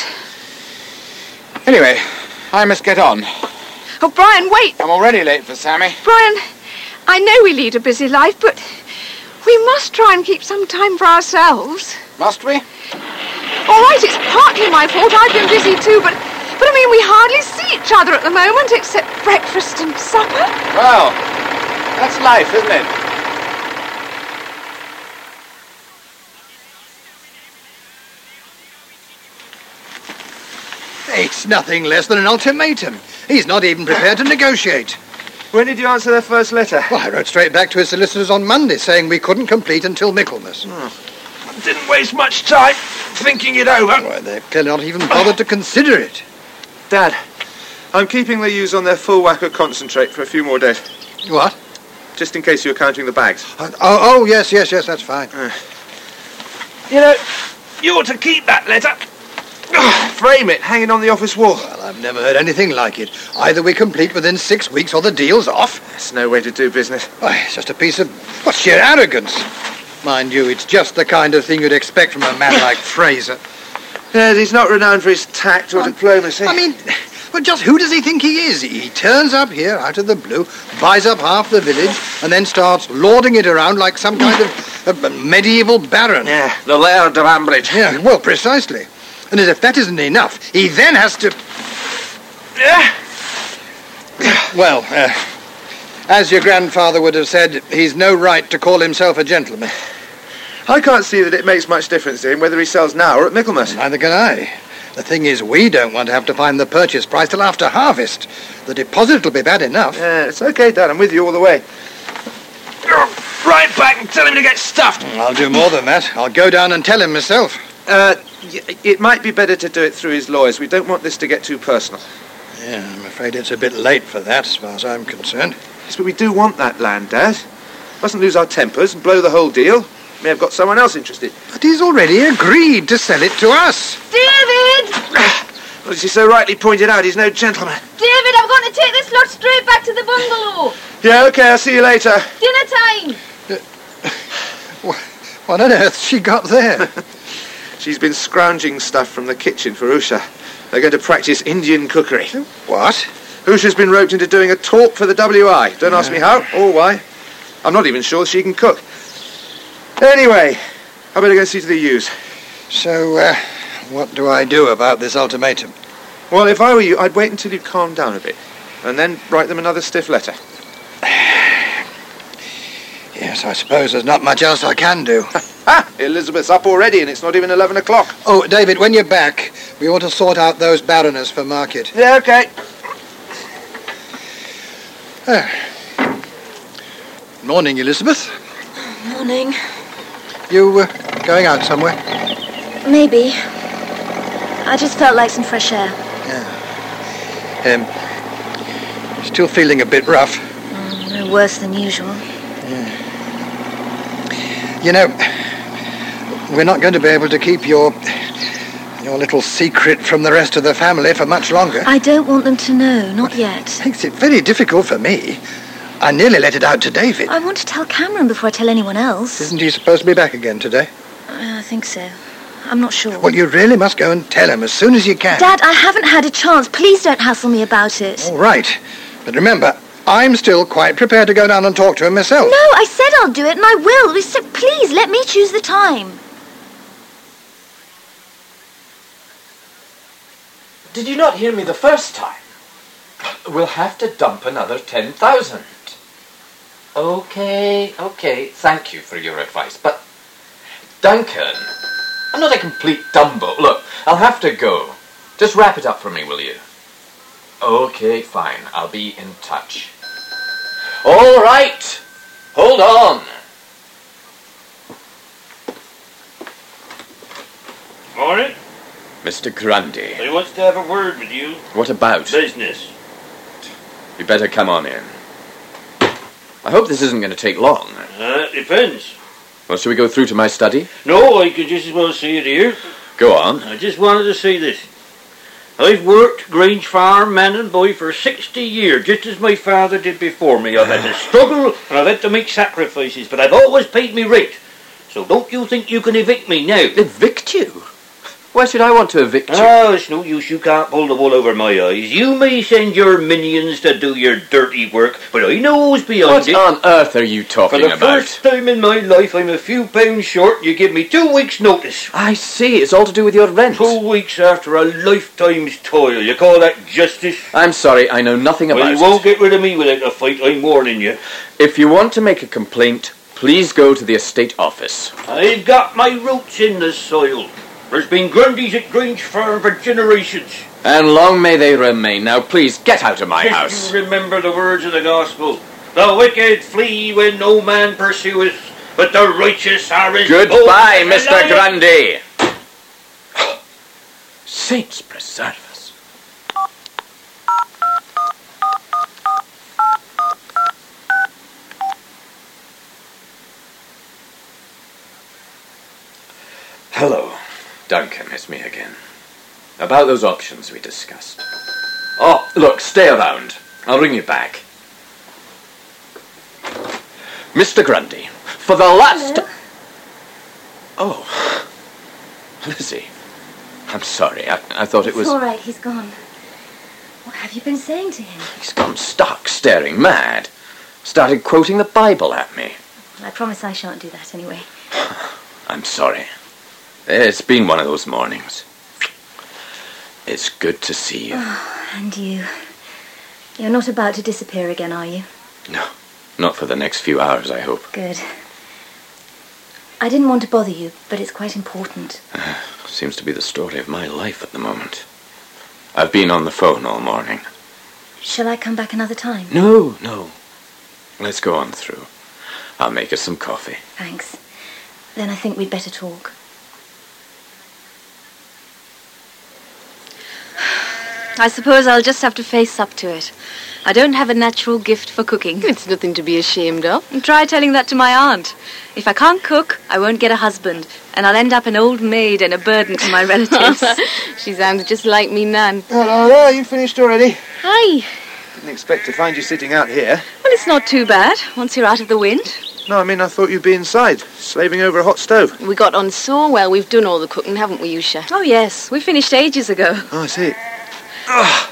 Anyway, I must get on. Oh, Brian, wait! I'm already late for Sammy. Brian, I know we lead a busy life, but we must try and keep some time for ourselves. Must we? All right, it's partly my fault. I've been busy too, but... But, I mean, we hardly see each other at the moment, except breakfast and supper. Well, that's life, isn't it? It's nothing less than an ultimatum. He's not even prepared to negotiate. When did you answer their first letter? Well, I wrote straight back to his solicitors on Monday, saying we couldn't complete until Michaelmas. Oh. Didn't waste much time thinking it over. Well, they've clearly not even bothered to consider it. Dad, I'm keeping the ewes on their full whack of concentrate for a few more days. What? just in case you were counting the bags. Uh, oh, oh, yes, yes, yes, that's fine. Uh, you know, you ought to keep that letter. Frame it, hanging on the office wall. Well, I've never heard anything like it. Either we complete within six weeks or the deal's off. That's no way to do business. Why, it's just a piece of, what, sheer arrogance. Mind you, it's just the kind of thing you'd expect from a man like Fraser. Yes, he's not renowned for his tact or Um, diplomacy. I mean, but just who does he think he is? He turns up here out of the blue, buys up half the village, and then starts lording it around like some kind of uh, medieval baron. Yeah, the Laird of Ambridge. Yeah, well, precisely. And as if that isn't enough, he then has to... Yeah. Well, uh, as your grandfather would have said, he's no right to call himself a gentleman. I can't see that it makes much difference to him whether he sells now or at Michaelmas. Neither can I. The thing is, we don't want to have to find the purchase price till after harvest. The deposit will be bad enough. Yeah, it's okay, Dad. I'm with you all the way. Right back and tell him to get stuffed. I'll do more than that. I'll go down and tell him myself. Uh, y- it might be better to do it through his lawyers. We don't want this to get too personal. Yeah, I'm afraid it's a bit late for that, as far as I'm concerned. Yes, but we do want that land, Dad. Mustn't lose our tempers and blow the whole deal. May have got someone else interested. But he's already agreed to sell it to us. David! Well, as you so rightly pointed out, he's no gentleman. David, I'm going to take this lot straight back to the bungalow. Yeah, okay, I'll see you later. Dinner time. What on earth she got there? She's been scrounging stuff from the kitchen for Usha. They're going to practice Indian cookery. What? Usha's been roped into doing a talk for the W I. Don't ask me how or why. I'm not even sure she can cook. Anyway, I better go see to the ewes. So, uh, what do I do about this ultimatum? Well, if I were you, I'd wait until you'd calmed down a bit, and then write them another stiff letter. Yes, I suppose there's not much else I can do. Ha! Elizabeth's up already, and it's not even eleven o'clock. Oh, David, when you're back, we ought to sort out those baroners for market. Yeah, okay. Ah. Morning, Elizabeth. Morning. You uh, going out somewhere? Maybe. I just felt like some fresh air. Yeah. Um, still feeling a bit rough. Mm, no worse than usual. Yeah. You know, we're not going to be able to keep your your little secret from the rest of the family for much longer. I don't want them to know, not yet. Makes it very difficult for me. I nearly let it out to David. I want to tell Cameron before I tell anyone else. Isn't he supposed to be back again today? Uh, I think so. I'm not sure. Well, you really must go and tell him as soon as you can. Dad, I haven't had a chance. Please don't hassle me about it. All right. But remember, I'm still quite prepared to go down and talk to him myself. No, I said I'll do it, and I will. So please, let me choose the time. Did you not hear me the first time? We'll have to dump another ten thousand. Okay, okay, thank you for your advice, but... Duncan, I'm not a complete dumbo. Look, I'll have to go. Just wrap it up for me, will you? Okay, fine, I'll be in touch. All right, hold on. Morning. Mister Grundy. He wants to have a word with you. What about? Business. You better come on in. I hope this isn't going to take long. Uh, depends. Well, shall we go through to my study? No, I could just as well see it here. Go on. I just wanted to say this. I've worked Grange Farm, man and boy, for sixty years, just as my father did before me. I've had to struggle and I've had to make sacrifices, but I've always paid me rate. So don't you think you can evict me now? Evict you? Why should I want to evict you? Oh, it's no use. You can't pull the wool over my eyes. You may send your minions to do your dirty work, but I know who's behind What it. on earth are you talking For the about? first time in my life, I'm a few pounds short. You give me two weeks' notice. I see. It's all to do with your rent. Two weeks after a lifetime's toil. You call that justice? I'm sorry. I know nothing about Well, you it. won't get rid of me without a fight. I'm warning you. If you want to make a complaint, please go to the estate office. I've got my roots in the soil. There's been Grundys at Grange Farm for generations. And long may they remain. Now, please, get out of my Just house. you remember the words of the gospel. The wicked flee when no man pursueth, but the righteous are as bold Goodbye, as a Mister lion. Grundy. Saints preserve us. Duncan, it's me again. About those options we discussed. Oh, look, stay around. I'll ring you back. Mister Grundy, for the last... Hello? Oh, Lizzie. I'm sorry, I, I thought it was... It's all right, he's gone. What have you been saying to him? He's gone stark staring mad. Started quoting the Bible at me. I promise I shan't do that anyway. I'm sorry. It's been one of those mornings. It's good to see you. Oh, and you. You're not about to disappear again, are you? No, not for the next few hours, I hope. Good. I didn't want to bother you, but it's quite important. Uh, seems to be the story of my life at the moment. I've been on the phone all morning. Shall I come back another time? No, no. Let's go on through. I'll make us some coffee. Thanks. Then I think we'd better talk. I suppose I'll just have to face up to it. I don't have a natural gift for cooking. It's nothing to be ashamed of. And try telling that to my aunt. If I can't cook, I won't get a husband, and I'll end up an old maid and a burden to my relatives. She sounds just like me nan. Hello there, you finished already? Hi. Didn't expect to find you sitting out here. Well, it's not too bad, once you're out of the wind. No, I mean, I thought you'd be inside, slaving over a hot stove. We got on so well, we've done all the cooking, haven't we, Yusha? Oh, yes, we finished ages ago. Oh, I see. Oh.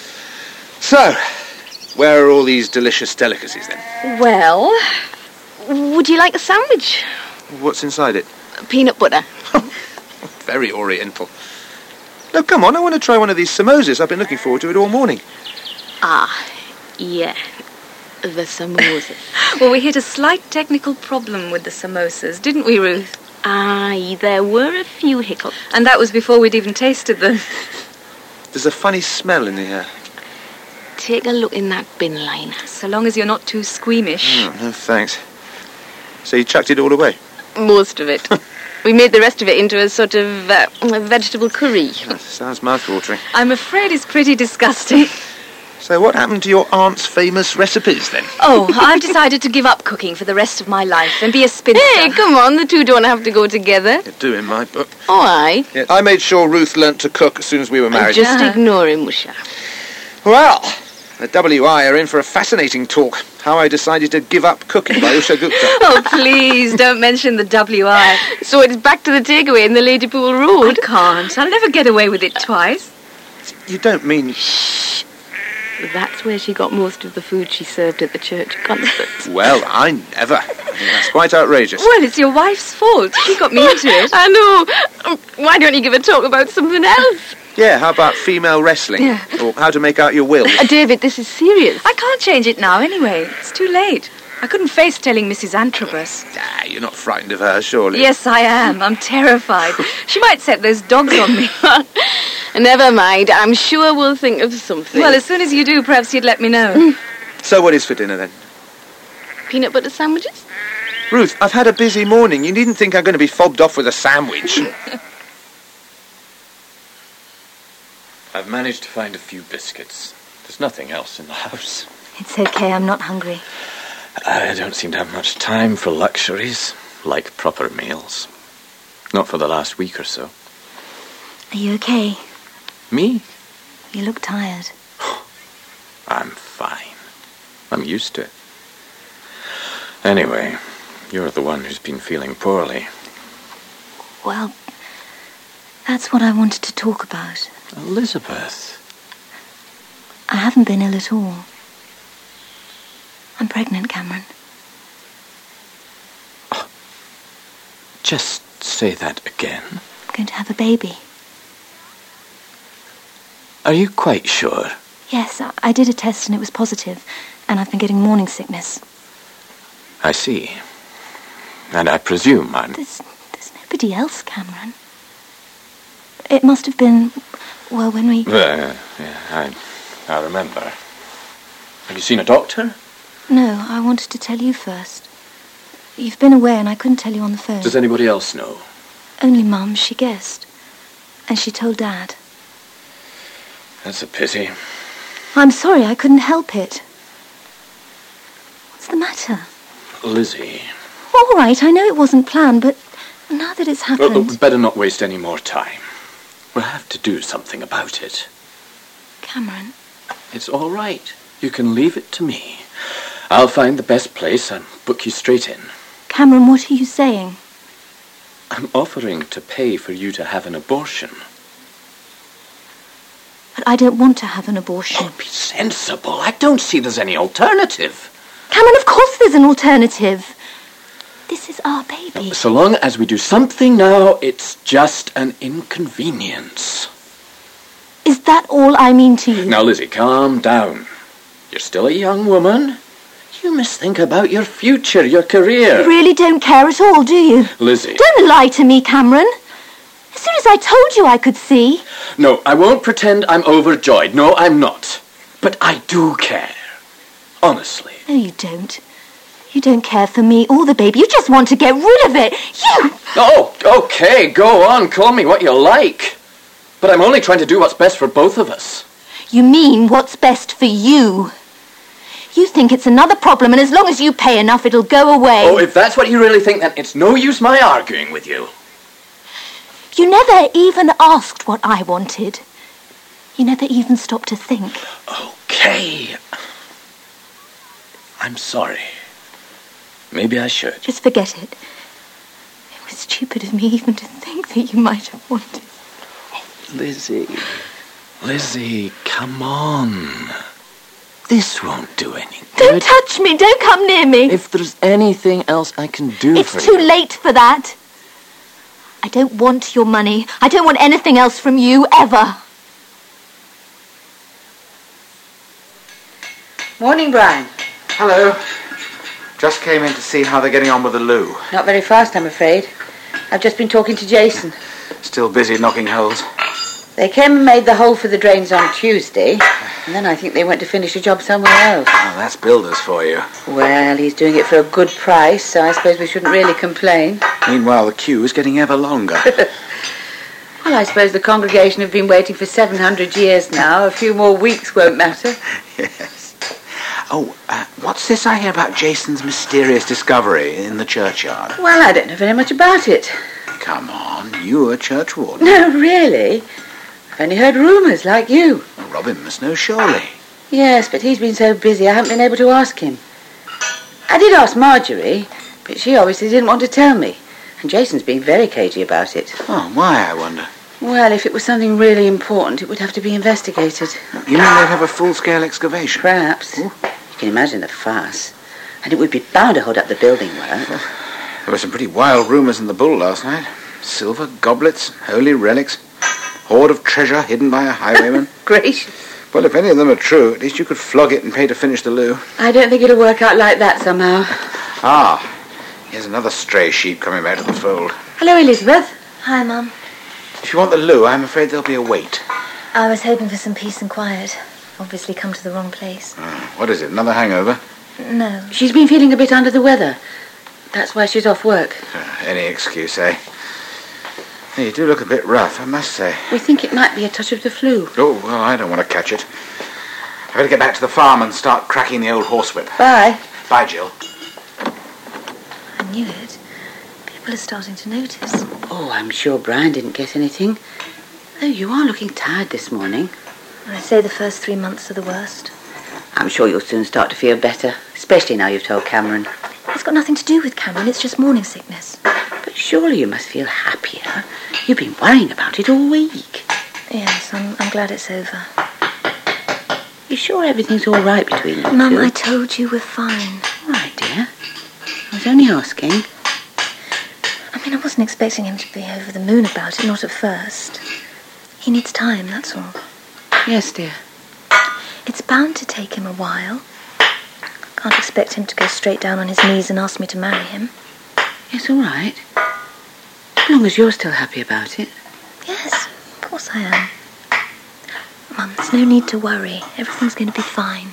So, where are all these delicious delicacies, then? Well, would you like a sandwich? What's inside it? Peanut butter. Very oriental. No, come on, I want to try one of these samosas. I've been looking forward to it all morning. Ah, yeah. The samosas. Well, we hit a slight technical problem with the samosas, didn't we, Ruth? Aye, there were a few hiccups. And that was before we'd even tasted them. There's a funny smell in the air. Take a look in that bin liner. So long as you're not too squeamish. Oh, no, thanks. So you chucked it all away? Most of it. We made the rest of it into a sort of uh, vegetable curry. Oh, sounds mouth-watering. I'm afraid it's pretty disgusting. So what happened to your aunt's famous recipes, then? Oh, I've decided to give up cooking for the rest of my life and be a spinster. Hey, come on, the two don't have to go together. You do in my book. Oh, aye. Yeah, I made sure Ruth learnt to cook as soon as we were married. Just ignore him, Musha. Well, the W I are in for a fascinating talk. How I decided to give up cooking by Usha Gupta. Oh, please, don't mention the W I. So it's back to the takeaway in the Ladypool Road? I can't. I'll never get away with it twice. You don't mean... Shh. That's where she got most of the food she served at the church concerts. Well, I never. I think that's quite outrageous. Well, it's your wife's fault. She got me into it. I know. Why don't you give a talk about something else? Yeah, how about female wrestling? Yeah. Or how to make out your will? Uh, David, this is serious. I can't change it now anyway. It's too late. I couldn't face telling Missus Antrobus. Ah, you're not frightened of her, surely? Yes, I am. I'm terrified. She might set those dogs on me. Never mind. I'm sure we'll think of something. Well, as soon as you do, perhaps you'd let me know. So what is for dinner, then? Peanut butter sandwiches? Ruth, I've had a busy morning. You needn't think I'm going to be fobbed off with a sandwich. I've managed to find a few biscuits. There's nothing else in the house. It's okay, I'm not hungry. I don't seem to have much time for luxuries, like proper meals. Not for the last week or so. Are you okay? Me? You look tired. I'm fine. I'm used to it. Anyway, you're the one who's been feeling poorly. Well, that's what I wanted to talk about. Elizabeth. I haven't been ill at all. I'm pregnant, Cameron. Oh, just say that again. I'm going to have a baby. Are you quite sure? Yes, I, I did a test and it was positive, and I've been getting morning sickness. I see. And I presume I'm... There's, there's nobody else, Cameron. It must have been, well, when we... Uh, yeah, I, I remember. Have you seen a doctor? No, I wanted to tell you first. You've been away and I couldn't tell you on the phone. Does anybody else know? Only Mum, she guessed. And she told Dad. That's a pity. I'm sorry, I couldn't help it. What's the matter? Lizzie. All right, I know it wasn't planned, but Now that it's Well, happened... look, we'd better not waste any more time. We'll have to do something about it. Cameron. It's all right. You can leave it to me. I'll find the best place and book you straight in. Cameron, what are you saying? I'm offering to pay for you to have an abortion. But I don't want to have an abortion. Be sensible. I don't see there's any alternative. Cameron, of course there's an alternative. This is our baby. So long as we do something now, it's just an inconvenience. Is that all I mean to you? Now, Lizzie, calm down. You're still a young woman. You must think about your future, your career. You really don't care at all, do you? Lizzie. Don't lie to me, Cameron. As soon as I told you I could see. No, I won't pretend I'm overjoyed. No, I'm not. But I do care. Honestly. No, you don't. You don't care for me or the baby. You just want to get rid of it. You... Oh, okay, go on. Call me what you like. But I'm only trying to do what's best for both of us. You mean what's best for you. You think it's another problem, and as long as you pay enough, it'll go away. Oh, if that's what you really think, then it's no use my arguing with you. You never even asked what I wanted. You never even stopped to think. Okay. I'm sorry. Maybe I should. Just forget it. It was stupid of me even to think that you might have wanted. Lizzie. Lizzie, come on. This won't do any good. Don't touch me. Don't come near me. If there's anything else I can do it's for you... It's too late for that. I don't want your money. I don't want anything else from you, ever. Morning, Brian. Hello. Just came in to see how they're getting on with the loo. Not very fast, I'm afraid. I've just been talking to Jason. Still busy knocking holes. They came and made the hole for the drains on Tuesday, and then I think they went to finish a job somewhere else. Oh, that's builders for you. Well, he's doing it for a good price, so I suppose we shouldn't really complain. Meanwhile, the queue is getting ever longer. Well, I suppose the congregation have been waiting for seven hundred years now. A few more weeks won't matter. Yes. Oh, uh, what's this I hear about Jason's mysterious discovery in the churchyard? Well, I don't know very much about it. Come on, you're a church warden. No, really. I've only heard rumours, like you. Well, Robin must know, surely. Yes, but he's been so busy I haven't been able to ask him. I did ask Marjorie, but she obviously didn't want to tell me. And Jason's been very cagey about it. Oh, why, I wonder? Well, if it was something really important, it would have to be investigated. You mean they'd have a full-scale excavation? Perhaps. Ooh. You can imagine the fuss. And it would be bound to hold up the building work. Well, there were some pretty wild rumours in the Bull last night. Silver goblets, holy relics, hoard of treasure hidden by a highwayman. Gracious. Well, if any of them are true, at least you could flog it and pay to finish the loo. I don't think it'll work out like that somehow. Ah, here's another stray sheep coming back to the fold. Hello, Elizabeth. Hi, Mum. If you want the loo, I'm afraid there'll be a wait. I was hoping for some peace and quiet. Obviously come to the wrong place. Oh, what is it, another hangover? No. She's been feeling a bit under the weather. That's why she's off work. Uh, any excuse, eh? You do look a bit rough, I must say. We think it might be a touch of the flu. Oh, well, I don't want to catch it. I better get back to the farm and start cracking the old horsewhip. Bye. Bye, Jill. I knew it. People are starting to notice. Oh, I'm sure Brian didn't get anything. Though you are looking tired this morning. I say the first three months are the worst. I'm sure you'll soon start to feel better, especially now you've told Cameron. It's got nothing to do with Cameron, it's just morning sickness. But surely you must feel happier. You've been worrying about it all week. Yes, I'm, I'm glad it's over. You sure everything's all right between you Mum, two? I told you we're fine. All right, dear. I was only asking. I mean, I wasn't expecting him to be over the moon about it, not at first. He needs time, that's all. Yes, dear. It's bound to take him a while. Can't expect him to go straight down on his knees and ask me to marry him. It's all right. As long as you're still happy about it. Yes, of course I am. Mum, there's no need to worry. Everything's going to be fine.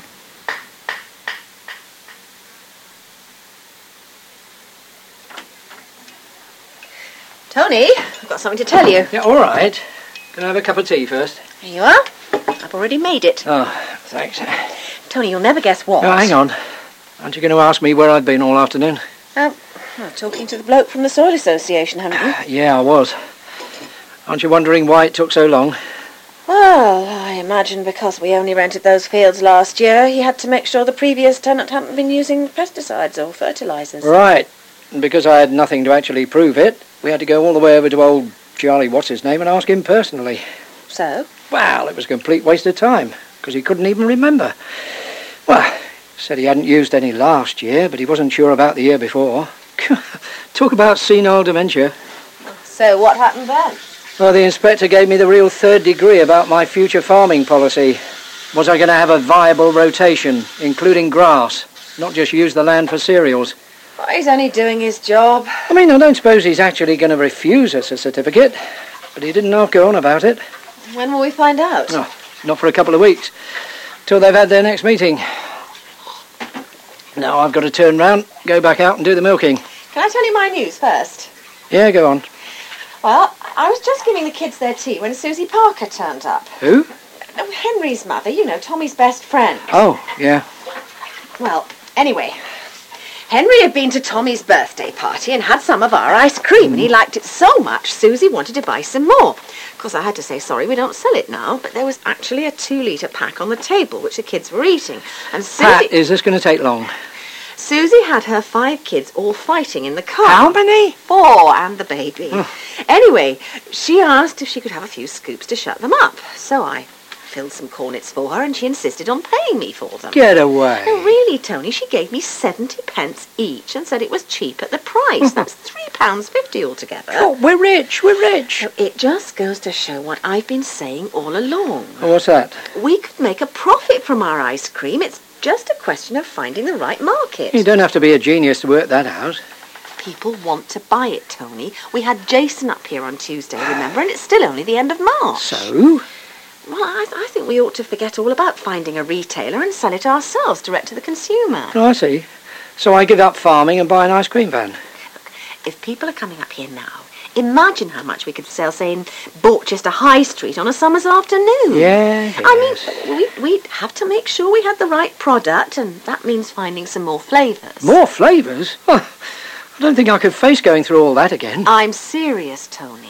Tony, I've got something to tell you. Yeah, all right. Can I have a cup of tea first? Here you are. I've already made it. Oh, thanks. Tony, you'll never guess what. Oh, hang on. Aren't you going to ask me where I've been all afternoon? Uh, Well, talking to the bloke from the Soil Association, haven't you? Yeah, I was. Aren't you wondering why it took so long? Well, I imagine because we only rented those fields last year, he had to make sure the previous tenant hadn't been using pesticides or fertilisers. Right. And because I had nothing to actually prove it, we had to go all the way over to old Charlie What's-His-Name and ask him personally. So? Well, it was a complete waste of time, because he couldn't even remember. Well, he said he hadn't used any last year, but he wasn't sure about the year before. Talk about senile dementia. So what happened then? Well, the inspector gave me the real third degree about my future farming policy. Was I going to have a viable rotation, including grass, not just use the land for cereals? Well, he's only doing his job. I mean, I don't suppose he's actually going to refuse us a certificate, but he didn't half go on about it. When will we find out? Oh, not for a couple of weeks, till they've had their next meeting. Now I've got to turn round, go back out and do the milking. Can I tell you my news first? Yeah, go on. Well, I was just giving the kids their tea when Susie Parker turned up. Who? Oh, Henry's mother, you know, Tommy's best friend. Oh, yeah. Well, anyway, Henry had been to Tommy's birthday party and had some of our ice cream, and he liked it so much Susie wanted to buy some more. Of course, I had to say, sorry, we don't sell it now, but there was actually a two-litre pack on the table, which the kids were eating. And Susie... Pat, is this going to take long? Susie had her five kids all fighting in the car. How many? Four, and the baby. Anyway, she asked if she could have a few scoops to shut them up. So I filled some cornets for her, and she insisted on paying me for them. Get away. Oh, really, Tony? She gave me seventy pence each and said it was cheap at the price. That's three pounds fifty altogether. Oh, we're rich, we're rich. So it just goes to show what I've been saying all along. Oh, what's that? We could make a profit from our ice cream. It's just a question of finding the right market. You don't have to be a genius to work that out. People want to buy it, Tony. We had Jason up here on Tuesday, remember, and it's still only the end of March. So? Well, I, I think we ought to forget all about finding a retailer and sell it ourselves, direct to the consumer. Oh, I see. So I give up farming and buy an ice cream van. Look, if people are coming up here now, imagine how much we could sell, say, in Borchester High Street on a summer's afternoon. Yeah, yes. I mean, we, we'd have to make sure we had the right product, and that means finding some more flavours. More flavours? Oh, I don't think I could face going through all that again. I'm serious, Tony.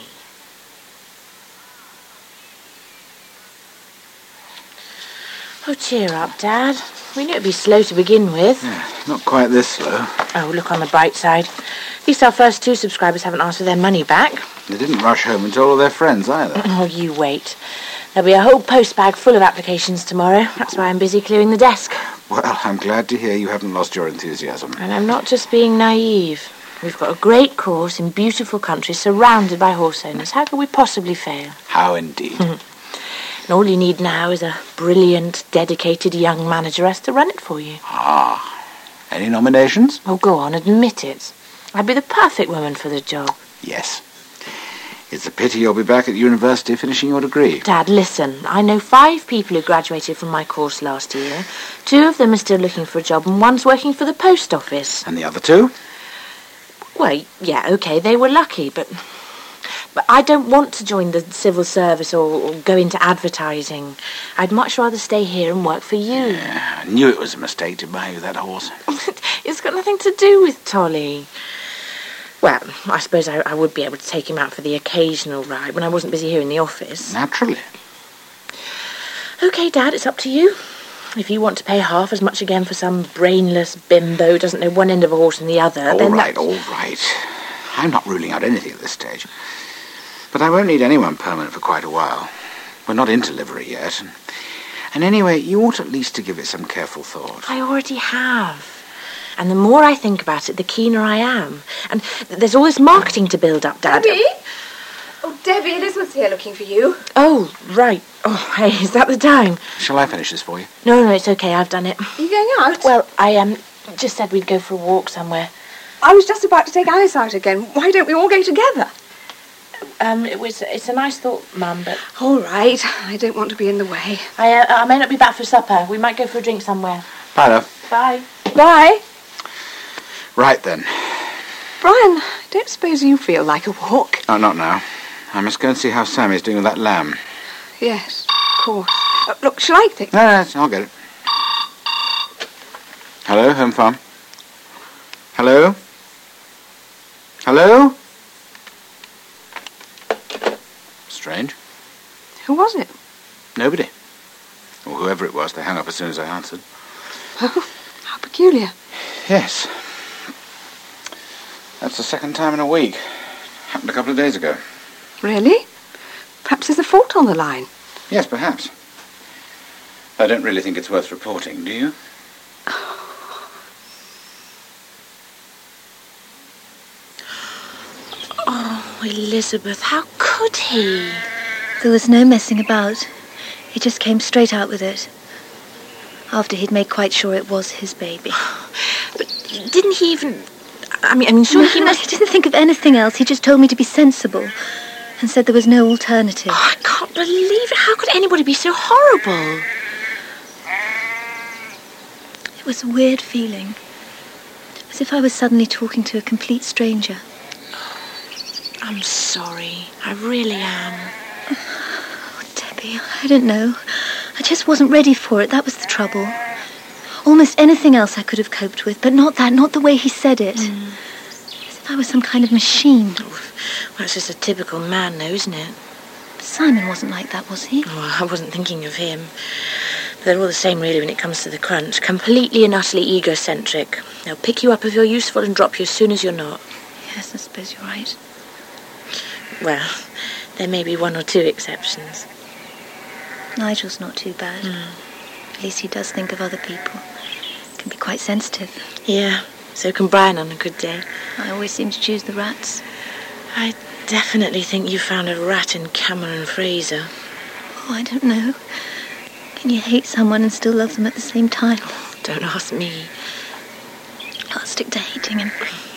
Oh, cheer up, Dad. We knew it'd be slow to begin with. Yeah, not quite this slow. Oh, look on the bright side. At least our first two subscribers haven't asked for their money back. They didn't rush home and tell all their friends either. Oh, you wait. There'll be a whole post bag full of applications tomorrow. That's why I'm busy clearing the desk. Well, I'm glad to hear you haven't lost your enthusiasm. And I'm not just being naive. We've got a great course in beautiful country surrounded by horse owners. How could we possibly fail? How indeed. And all you need now is a brilliant, dedicated young manageress to run it for you. Ah. Any nominations? Oh, go on, admit it. I'd be the perfect woman for the job. Yes. It's a pity you'll be back at university finishing your degree. Dad, listen. I know five people who graduated from my course last year. Two of them are still looking for a job and one's working for the post office. And the other two? Well, yeah, OK, they were lucky, but... But I don't want to join the civil service or, or go into advertising. I'd much rather stay here and work for you. Yeah, I knew it was a mistake to buy you that horse. It's got nothing to do with Tolly. Well, I suppose I, I would be able to take him out for the occasional ride when I wasn't busy here in the office. Naturally. OK, Dad, it's up to you. If you want to pay half as much again for some brainless bimbo who doesn't know one end of a horse and the other, all then right, that... all right. I'm not ruling out anything at this stage. But I won't need anyone permanent for quite a while. We're not into livery yet. And, and anyway, you ought at least to give it some careful thought. I already have. And the more I think about it, the keener I am. And there's all this marketing to build up, Dad. Debbie? Oh, Debbie, Elizabeth's here looking for you. Oh, right. Oh, hey, is that the time? Shall I finish this for you? No, no, it's okay. I've done it. Are you going out? Well, I um, just said we'd go for a walk somewhere. I was just about to take Alice out again. Why don't we all go together? Um, it was. It's a nice thought, Mum, but... All right. I don't want to be in the way. I, uh, I may not be back for supper. We might go for a drink somewhere. Bye, love. Bye. Bye. Right, then. Brian, I don't suppose you feel like a walk? Oh, not now. I must go and see how Sammy's doing with that lamb. Yes, of course. Uh, look, shall I take... No, no, I'll get it. Hello, Home Farm. Hello? Hello? Strange. Who was it? Nobody. Or whoever it was, they hung up as soon as I answered. Oh, how peculiar. Yes. That's the second time in a week. Happened a couple of days ago. Really? Perhaps there's a fault on the line. Yes, perhaps. I don't really think it's worth reporting, do you? Oh, Elizabeth, how could he? There was no messing about. He just came straight out with it. After he'd made quite sure it was his baby. But didn't he even... I mean, I mean, surely no, he must... He didn't think of anything else. He just told me to be sensible and said there was no alternative. Oh, I can't believe it. How could anybody be so horrible? It was a weird feeling. As if I was suddenly talking to a complete stranger. I'm sorry. I really am. Oh, Debbie, I don't know. I just wasn't ready for it. That was the trouble. Almost anything else I could have coped with, but not that, not the way he said it. Mm. As if I was some kind of machine. Oh, well, it's just a typical man, though, isn't it? Simon wasn't like that, was he? Oh, I wasn't thinking of him. But they're all the same, really, when it comes to the crunch. Completely and utterly egocentric. They'll pick you up if you're useful and drop you as soon as you're not. Yes, I suppose you're right. Well, there may be one or two exceptions. Nigel's not too bad. Mm. At least he does think of other people. Can be quite sensitive. Yeah, so can Brian on a good day. I always seem to choose the rats. I definitely think you found a rat in Cameron Fraser. Oh, I don't know. Can you hate someone and still love them at the same time? Oh, don't ask me. I'll stick to hating him.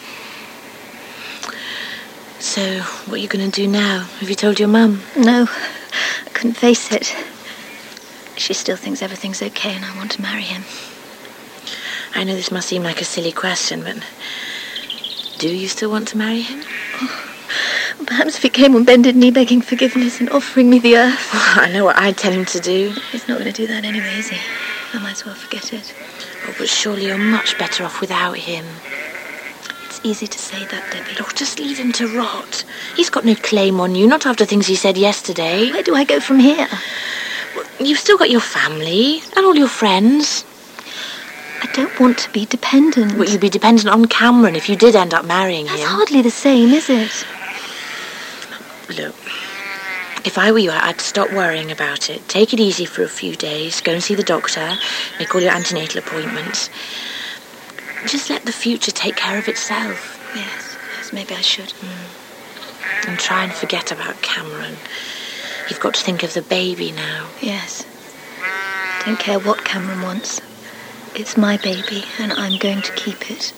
So, what are you going to do now? Have you told your mum? No, I couldn't face it. She still thinks everything's okay and I want to marry him. I know this must seem like a silly question, but do you still want to marry him? Oh, perhaps if he came on bended knee begging forgiveness and offering me the earth. Oh, I know what I'd tell him to do. He's not going to do that anyway, is he? I might as well forget it. Oh, but surely you're much better off without him. It's easy to say that, Debbie. Oh, just leave him to rot. He's got no claim on you, not after things he said yesterday. Where do I go from here? Well, you've still got your family and all your friends. I don't want to be dependent. Well, you'd be dependent on Cameron if you did end up marrying That's him. That's hardly the same, is it? Look, if I were you, I'd stop worrying about it. Take it easy for a few days. Go and see the doctor. Make all your antenatal appointments. Just let the future take care of itself. Yes, yes, maybe I should. Mm. And try and forget about Cameron. You've got to think of the baby now. Yes. Don't care what Cameron wants. It's my baby, and I'm going to keep it.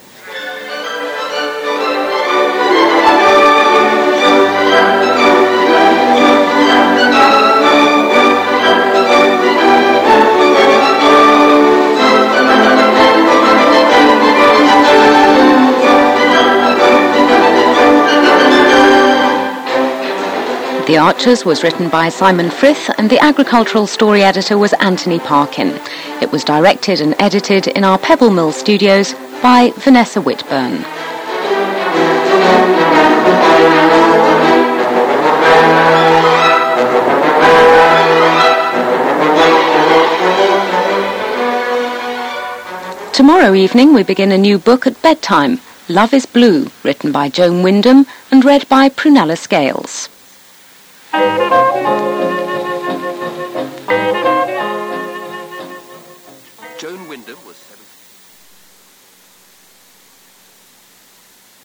The Archers was written by Simon Frith and the agricultural story editor was Anthony Parkin. It was directed and edited in our Pebble Mill studios by Vanessa Whitburn. Tomorrow evening we begin a new book at bedtime, Love is Blue, written by Joan Wyndham and read by Prunella Scales. Joan Wyndham was seven.